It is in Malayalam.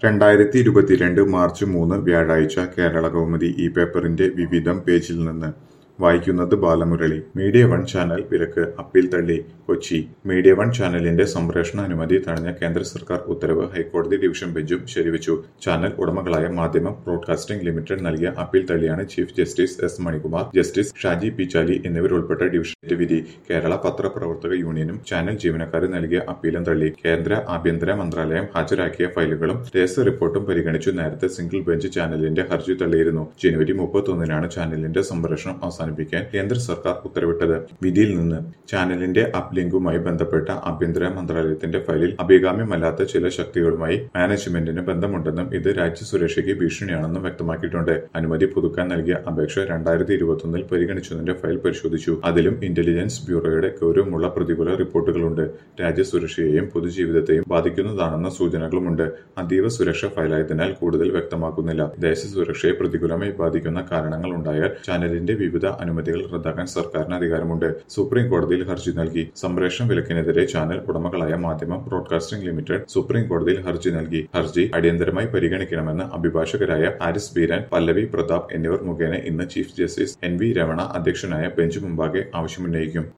2022 മാർച്ച് 3 വ്യാഴാഴ്ച കേരളകൗമുദി ഈ പേപ്പറിന്റെ വിവിധം പേജിൽ നിന്ന് വായിക്കുന്നത് ബാലമുരളി. മീഡിയ വൺ ചാനൽ വിലക്ക് അപ്പീൽ തള്ളി. കൊച്ചി. മീഡിയ വൺ ചാനലിന്റെ സംപ്രേഷണ അനുമതി തടഞ്ഞ കേന്ദ്ര സർക്കാർ ഉത്തരവ് ഹൈക്കോടതി ഡിവിഷൻ ബെഞ്ചും ശരിവച്ചു. ചാനൽ ഉടമകളായ മാധ്യമം ബ്രോഡ്കാസ്റ്റിംഗ് ലിമിറ്റഡ് നൽകിയ അപ്പീൽ തള്ളിയാണ് chief justice S Manikumar, justice Shaji Peechali എന്നിവരുൾപ്പെട്ട ഡിവിഷന്റെ വിധി. കേരള പത്രപ്രവർത്തക യൂണിയനും ചാനൽ ജീവനക്കാരും നൽകിയ അപ്പീലും തള്ളി. കേന്ദ്ര ആഭ്യന്തര മന്ത്രാലയം ഹാജരാക്കിയ ഫയലുകളും രഹസ്യ റിപ്പോർട്ടും പരിഗണിച്ചു നേരത്തെ സിംഗിൾ ബെഞ്ച് ചാനലിന്റെ ഹർജി തള്ളിയിരുന്നു. ജനുവരി 31-നാണ് ചാനലിന്റെ സംപ്രേഷണം അവസാനിപ്പിക്കാൻ കേന്ദ്ര സർക്കാർ ഉത്തരവിട്ടത്. വിധിയിൽ നിന്ന് ചാനലിന്റെ അപ്ലിങ്കുമായി ബന്ധപ്പെട്ട ആഭ്യന്തര മന്ത്രാലയത്തിന്റെ ഫയലിൽ അഭികാമ്യമല്ലാത്ത ചില ശക്തികളുമായി മാനേജ്മെന്റിന് ബന്ധമുണ്ടെന്നും ഇത് രാജ്യസുരക്ഷയ്ക്ക് ഭീഷണിയാണെന്നും വ്യക്തമാക്കിയിട്ടുണ്ട്. അനുമതി പുതുക്കാൻ നൽകിയ അപേക്ഷ 2021-ൽ പരിഗണിച്ചതിന്റെ ഫയൽ പരിശോധിച്ചു. അതിലും ഇന്റലിജൻസ് ബ്യൂറോയുടെ ഗൗരവമുള്ള പ്രതികൂല റിപ്പോർട്ടുകളുണ്ട്. രാജ്യസുരക്ഷയെയും പൊതുജീവിതത്തെയും ബാധിക്കുന്നതാണെന്ന സൂചനകളുമുണ്ട്. അതീവ സുരക്ഷ ഫയലായതിനാൽ കൂടുതൽ വ്യക്തമാക്കുന്നില്ല. ദേശസുരക്ഷയെ പ്രതികൂലമായി ബാധിക്കുന്ന കാരണങ്ങൾ ഉണ്ടായാൽ ചാനലിന്റെ വിവിധ അനുമതികൾ റദ്ദാക്കാൻ സർക്കാരിന് അധികാരമുണ്ട്. സുപ്രീം കോടതിയിൽ ഹർജി നൽകി. സംപ്രേഷണ വിലക്കിനെതിരെ ചാനൽ ഉടമകളായ മാധ്യമം ബ്രോഡ്കാസ്റ്റിംഗ് ലിമിറ്റഡ് സുപ്രീം കോടതിയിൽ ഹർജി നൽകി. ഹർജി അടിയന്തരമായി പരിഗണിക്കണമെന്ന് അഭിഭാഷകരായ ഹാരിസ് ബീരാൻ, പല്ലവി പ്രതാപ് എന്നിവർ മുഖേന ഇന്ന് ചീഫ് ജസ്റ്റിസ് NV രമണ അധ്യക്ഷനായ ബെഞ്ച് മുമ്പാകെ ആവശ്യമുന്നയിക്കും.